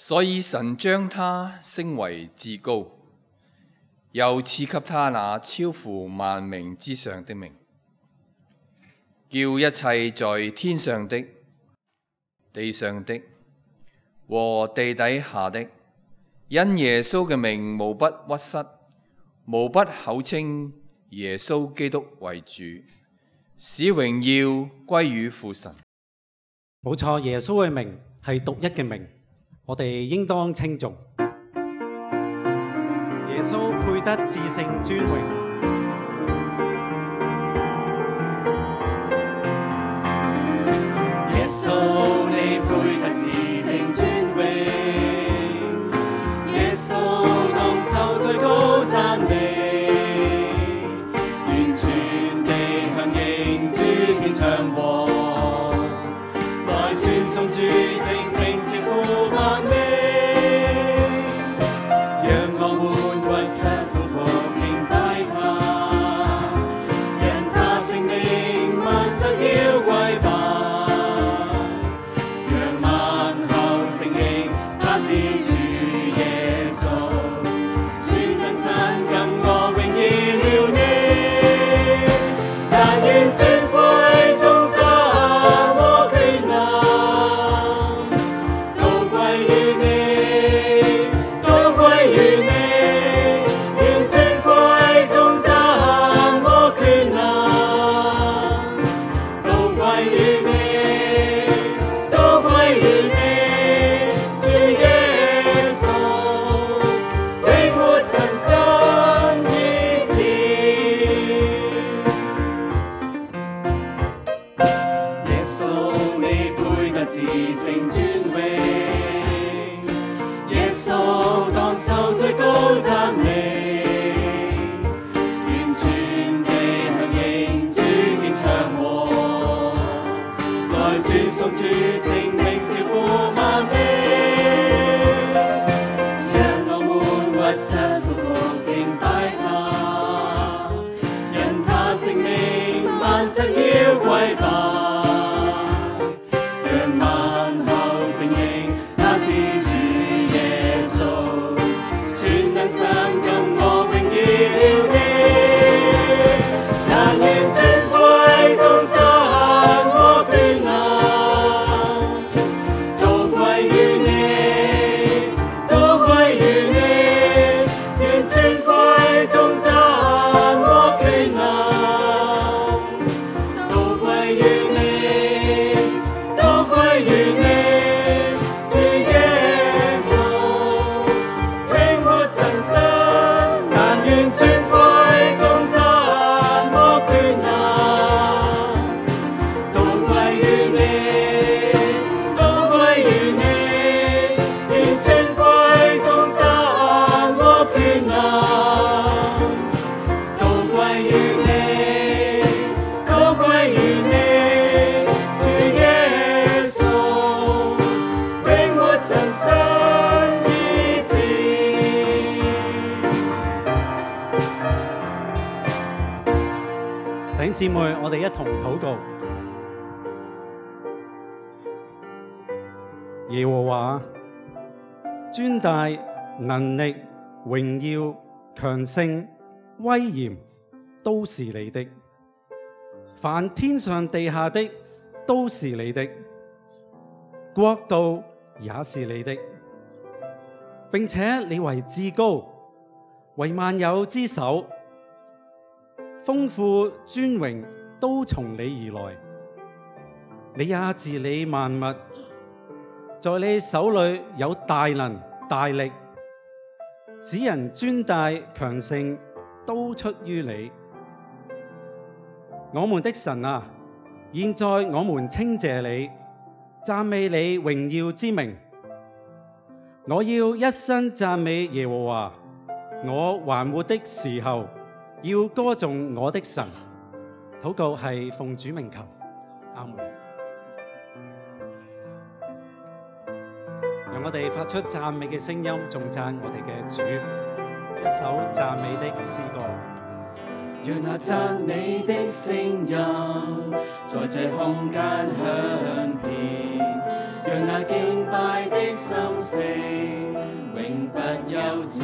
所以神將他升為至高，又賜給他那超乎萬名之上的名，叫一切在天上的、地上的和地底下的，因耶穌嘅名無不屈膝，無不口稱耶穌基督為主，使榮耀歸於父神。 冇錯，耶穌嘅名係獨一嘅名，我哋應當稱頌。耶穌配得至聖尊榮。 耶穌你配得至聖尊榮，耶穌當受最高讚美，完全地響應諸天祥和，來傳頌主正名超乎萬名，讓我們屈膝俯伏敬拜他，因他聖名萬膝要跪拜。 姊妹，我哋一同禱告。耶和華，尊大、能力、榮耀、強盛、威嚴，都是你的；凡天上地下的，都是你的；國度也是你的，並且你為至高，為萬有之首。豐富尊榮都從你而來，你也治理萬物，在你手裏有大能大力，使人尊大強盛都出於你。我們的神啊，現在我們稱謝你，讚美你榮耀之名。我要一生讚美耶和華，我還活的時候，要歌頌我的神。禱告係奉主名求，阿門。讓我哋發出讚美嘅聲音，頌讚我哋嘅主。一首讚美的詩歌。 讓那讚美的聲音在這空間響遍， 讓那敬拜的心聲永不休止，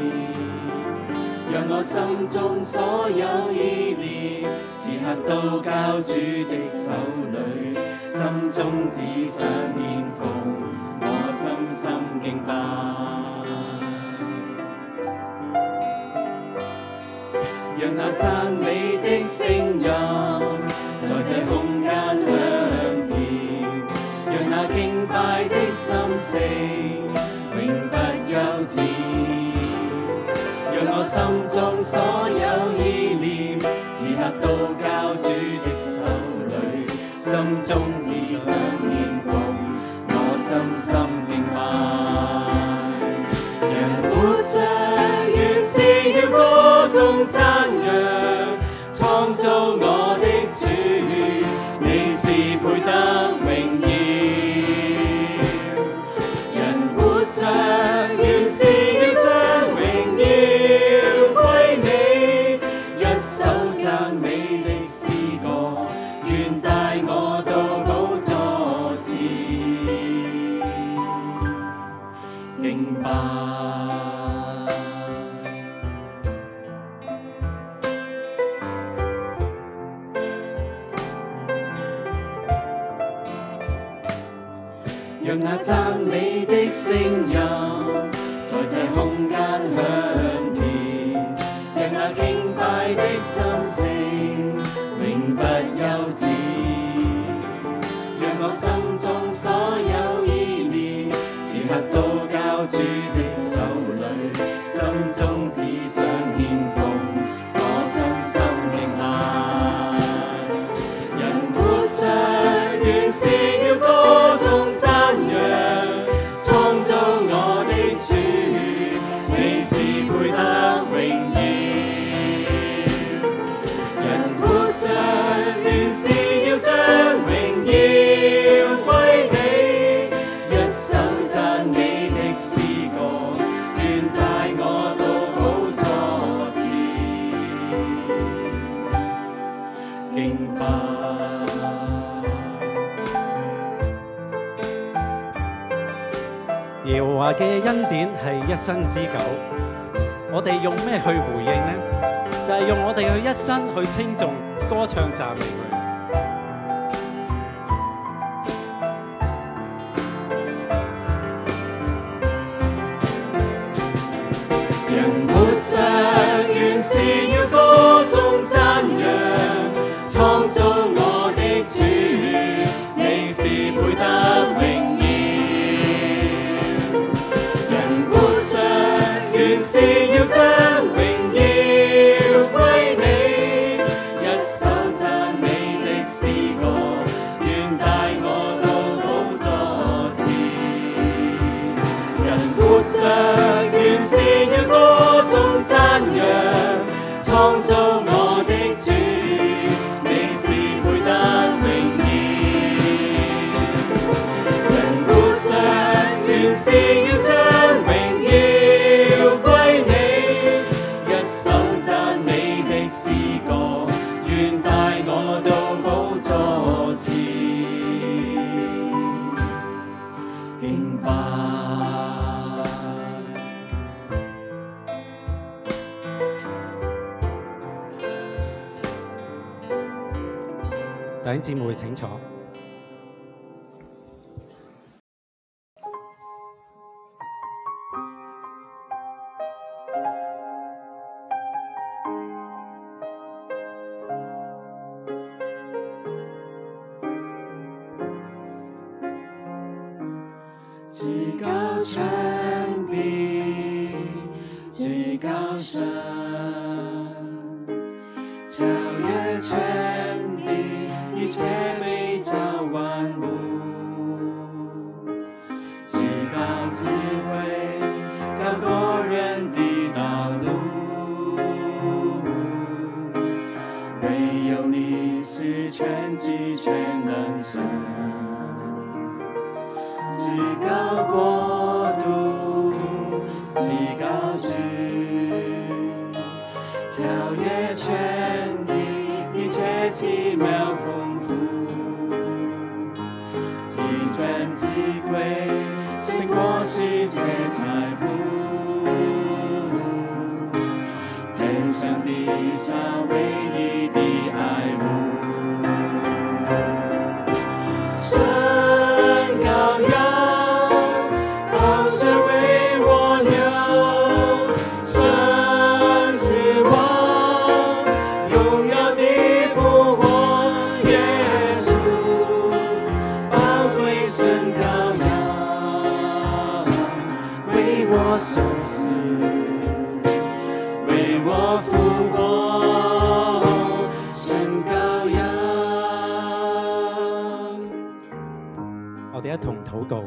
讓我心中所有意念，此刻都交主的手裏，心中只想獻奉，我深深敬拜。讓那讚美的聲音在這空間響遍，讓那敬拜的心聲永不休止，讓我心中所有意念，此刻都交主的手裏，心中只想獻奉，我深深敬拜。人活着原是要歌頌讚揚，創造我的主，你是配得榮耀。人活着原是要將榮耀歸你，一首讚美的詩歌，願帶我到寶座前敬拜。讓那讚美的聲音在這空間響遍，讓那敬拜的心聲永不休止，讓我心中所有意念，此刻都交主的手裏，心中只想獻奉，我深深敬拜。人活着原是要歌頌讚揚，創造我的主，你是配得榮耀。人活着原是要將榮耀歸你，一首讚美的詩歌，願帶我到寶座前敬拜。 耶和華嘅恩典係一生之久，我哋用咩去回應呢？就係用我哋去一生去稱頌、歌唱、讚美佢。 人活着原是要歌頌讚揚，創造我的主，你是配得榮耀。原是要將榮耀歸你，一首讚美的詩歌，願帶我到寶座前。人活着原是要歌頌讚揚，創造我的主，你是配得榮耀。人活着原是要將榮耀敬拜。 弟兄姊妹請坐。 至高權柄，至高神，超越全地，一切被造萬物，至高智慧，高過人的道路，唯有你是全知全能神。至高國度，至高舉，超越全地，一切奇妙豐富，至尊至贵，胜过世界财富。天上地下唯一的爱慕。神羔羊，宝血为我流，神死亡，荣耀的复活，耶稣，宝贵神羔羊，为我受死，为我复活，神羔羊。 我哋一同禱告。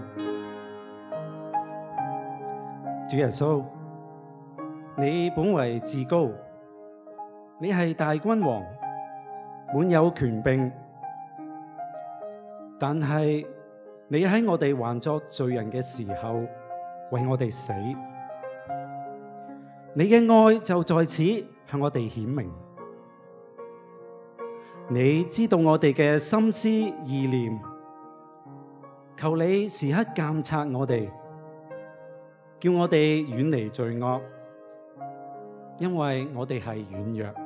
主耶穌，你本為至高，你係大君王，滿有權柄，但係你喺我哋還作罪人嘅時候，為我哋死。你嘅愛就在此向我哋顯明。你知道我哋嘅心思意念，求你時刻監察我哋，叫我哋遠離罪惡，因為我哋係軟弱。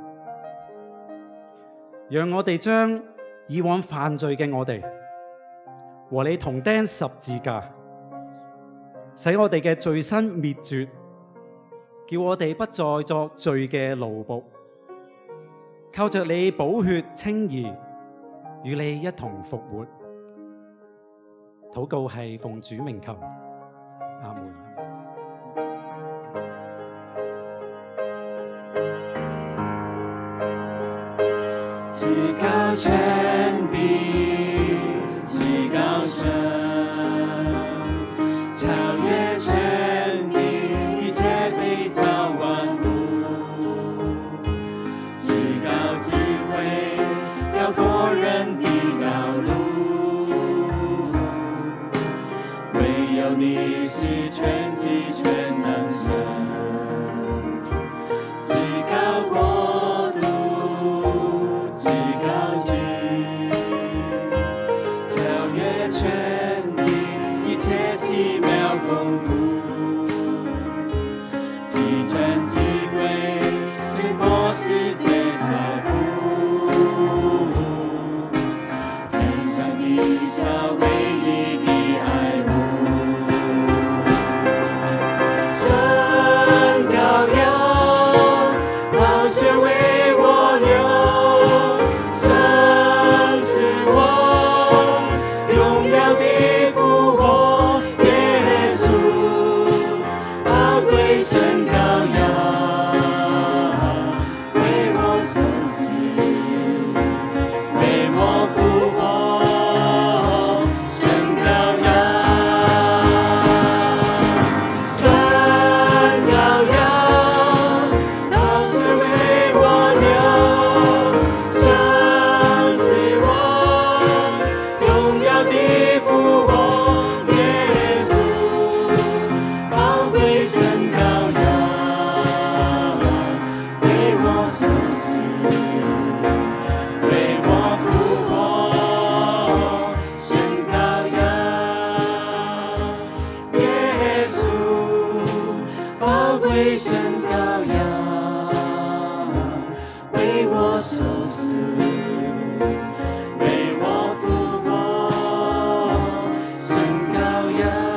讓我哋將以往犯罪嘅我哋和你同釘十字架，使我哋嘅罪身滅絕，叫我哋不再作罪嘅奴僕，靠着你寶血稱義，與你一同復活。禱告係奉主名求，阿門。 至高權柄，至高神，超越權柄，一切被造萬物。至高智慧，高過人的道路。唯有你是全知全能神，至高國度，至高舉，超越權柄，一切奇妙豐富，極全極貴，勝過世界財富，天上地下唯一的愛慕。神羔羊，寶血為我流，神死亡，榮耀的復活，耶穌，寶貴神羔羊，為我受死，為我復活，神羔羊，神羔羊，寶血為我流，神死亡，榮耀的復活，耶穌，寶貴神羔羊，為我受死，為我復活，神羔羊，耶穌，寶貴神羔羊，為我受死，為我復活，神羔羊。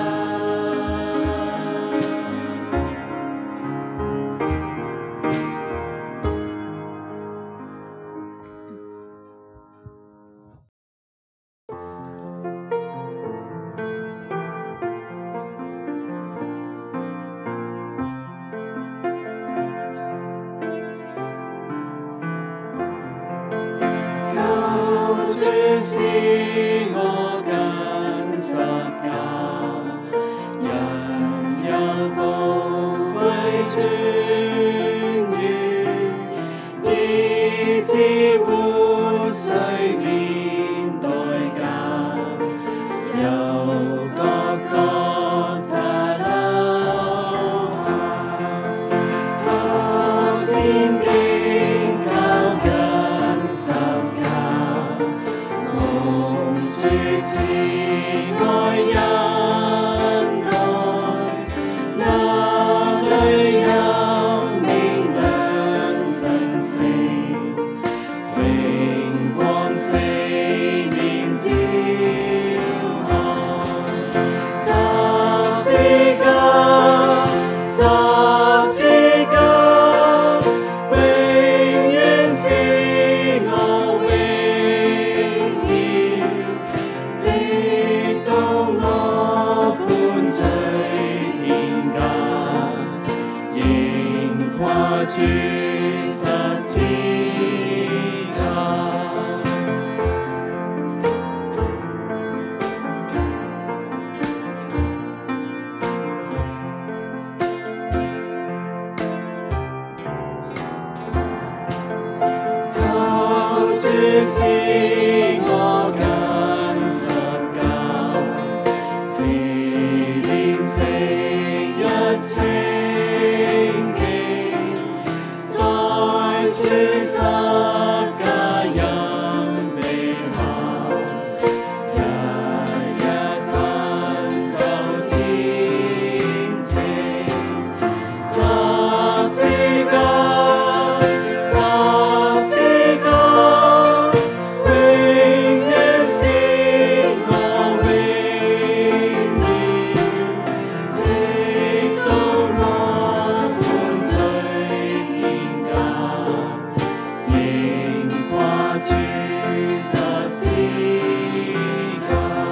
求主使我跟十架，仍有寶貴尊嚴，以致不需面代價，有個個他留下，昨天經靠近十架，蒙主情主十字架。求主使我緊實教，思念昔日情景，在主十架蔭庇下，日日奔走天程，十字架。十字架，永遠是我榮耀，直到我歡聚天家，仍掛住十字架。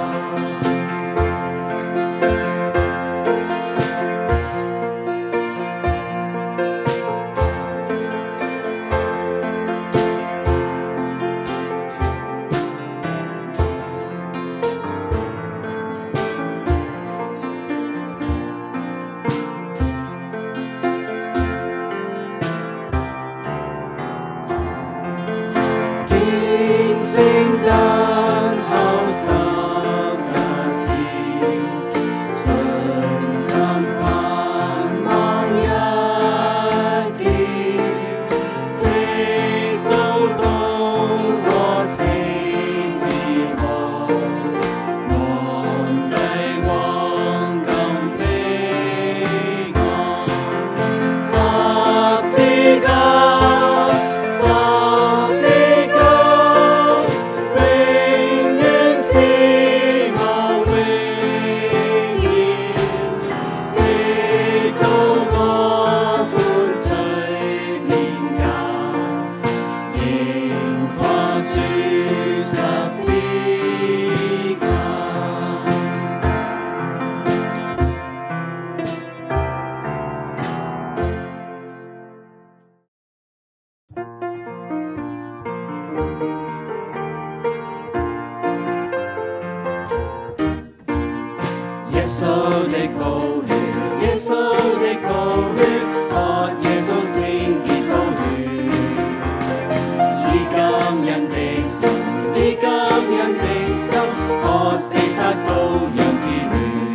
見證等候十架前，信心盼望一見，直到渡過死之河，望帝黃金彼岸，十字架。十字架，永遠是我榮耀，直到我歡聚天家，仍掛住十字架。耶穌的寶血，耶穌的寶血，喝耶穌聖潔寶血，以感恩的心，以感恩的心，喝被殺羔羊之血，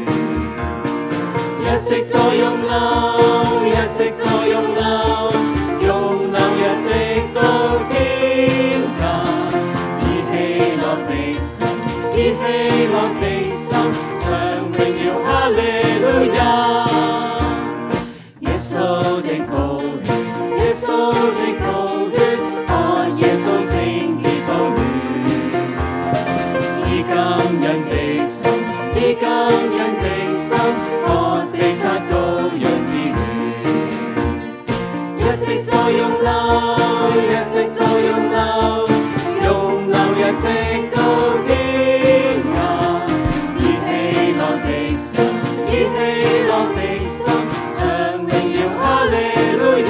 一直在湧流，一直在湧流，湧流一直到天家，以喜樂的心，以喜樂的心，唱榮耀哈利路亞。耶穌的寶血，耶穌的寶血，喝耶穌聖潔寶血，以感恩的心，以感恩的心，喝被殺羔羊之血，一直在湧流，一直在湧流，湧流一直到天家，以喜樂的心，以喜樂的心，唱榮耀哈利路亞。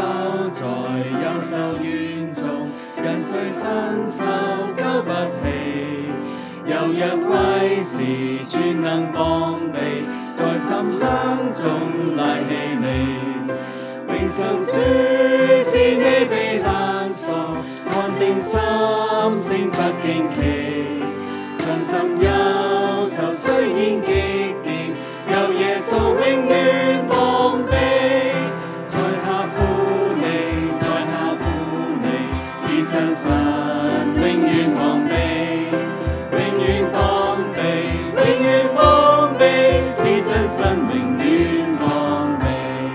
在憂愁怨中，人誰伸手救不起？有一位是全能膀臂，在深坑中拉起你。永生主是你被攔鎖，看定心聲不驚奇。身心憂愁雖然極點，有耶穌永遠膀臂。在下苦你，在下苦你，是真神永遠膀臂，永遠膀臂，永遠膀臂，是真神永遠膀臂。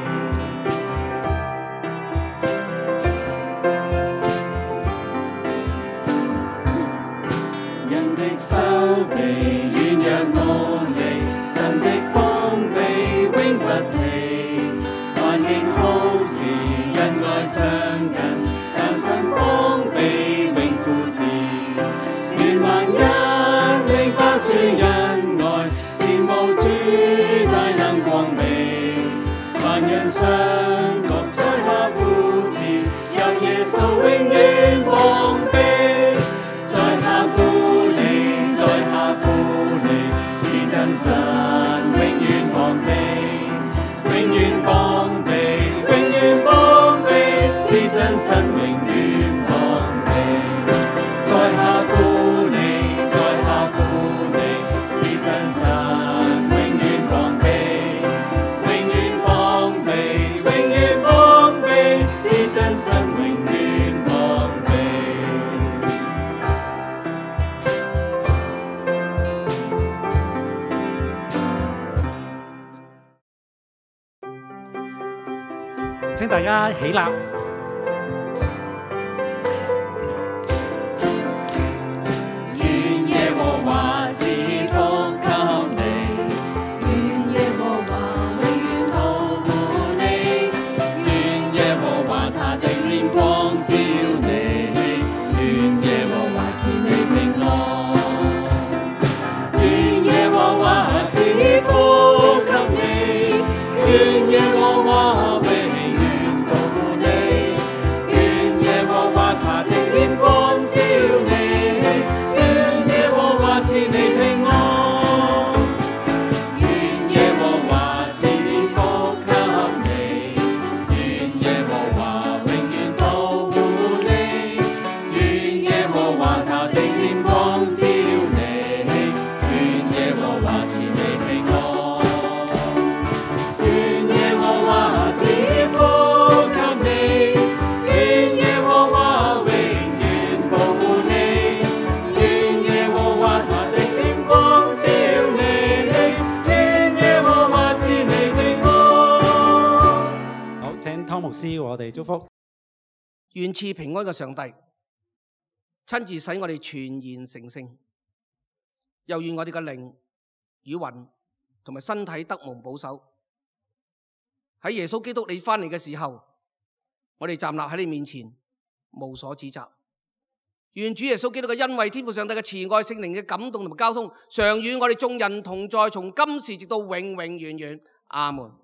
人的手臂軟弱無力，神的膀臂永不疲。環境好時恩愛相近，但神膀臂永扶持。願萬人明白主恩愛，羨慕主大能光明。萬人相覺在下扶持，有耶穌永遠膀臂。在下扶你，在下扶你，是真神永遠膀臂，永遠膀臂，永遠膀臂，是真神永遠膀臂。在下扶你，在下扶你，是真神永遠膀臂，永遠膀臂，永遠膀臂，是真神永遠膀臂。 請大家起立。 願耶和華賜福給你，願耶和華永遠保護你，願耶和華他的臉光照你，願耶和華賜你平安，願耶和華賜福給你，願耶和華永遠保護你，願耶和華他的臉光照你。賜你平安，願耶和華賜福給你，願耶和華永遠保護你，願耶和華他的臉光照你，願耶和華賜你平安，願耶和華賜福給你，願耶和華永遠保護你，願耶和華他的臉光照你，願耶和華賜你平安。 好，請湯牧師為我哋祝福。 願賜平安嘅上帝親自使我哋全然成聖，又願我哋嘅靈與魂同埋身體得蒙保守。喺耶穌基督你翻嚟嘅時候，我哋站立喺你面前，無所指責。願主耶穌基督嘅恩惠、天父上帝嘅慈愛、聖靈嘅感動同埋交通，常與我哋眾人同在，從今時直到永永遠遠。阿門。